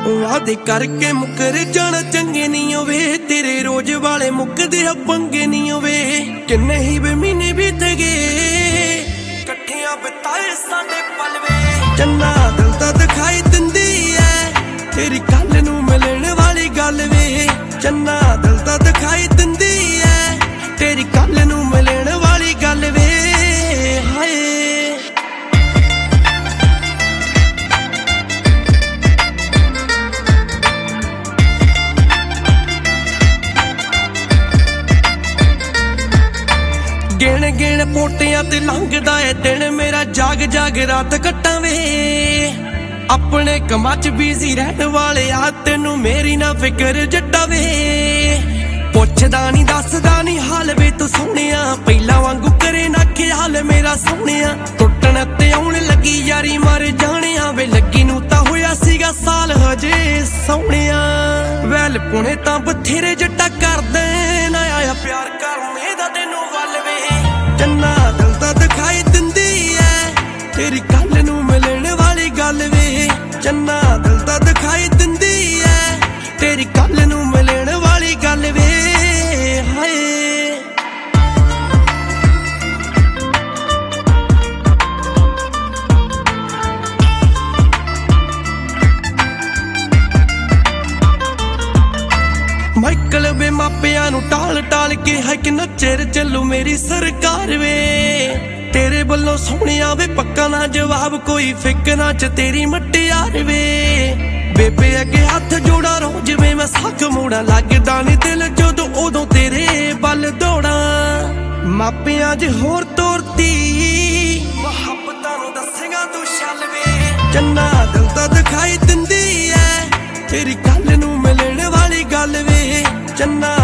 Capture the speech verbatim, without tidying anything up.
वादे करके मुकर जाना चंगे नहीं होवे, तेरे रोज वाले मुकदे पंगे नहीं होवे। किन्ने ही वे महीने बीत गए कट्ठियां बिताए साडे पल वे। चन्ना दिल दा दिखाई दिंदी है तेरी कल नू मिलण वाली गल वे। चन्ना दिल दा दिखाई दिंदी है तेरी कल नू मिलण वाली गल वे। हाय गिण गिण पोटियां ते लंघदा है दिन मेरा, जाग जाग रात कट्टां वे। अपने कमां च बिजी रहण वाले आ तेनू मेरी ना फिक्र जट्टा वे। पुछदा नी दसदा नी हाल वे तू सोहणिया, पहिला वांगू करे ना ख्याल मेरा सोहणिया। टुटण ते आउण लगी यारी मर जाणिया वे, लगी नू तां होया सीगा साल हजे सोहणिया। वैल पुणे तां बथेरे जट्टा करदे ना आया प्यार करने दा तैनू वल वे। चन्ना दिल दा दिखाई दिंदी है तेरी कल नू मिलण वाली गल वे। चन्ना दिल दा दिखाई दिंदी है तेरी कल नू मिलण वाली गल वे। हाय माइकल वे मापिया नू टाल टाल के है कि नचेर चलू मेरी सरकार वे। तेरे बल्लों सोहणिया वे पक्का ना जवाब, कोई फिकरा च तेरी मटियार वे। बेबे अगे हाथ जोड़ा रोज वे मैं साख मोड़ा, लगदा नी दिल जदों उदों तेरे बल दौड़ा। मापिया ज होर तोरती मुहब्बतां नू दसेगा तू छल वे। चन्ना दिल दा दिखाई दिंदी है तेरी कल नू मिलण वाली गल वे। चन्ना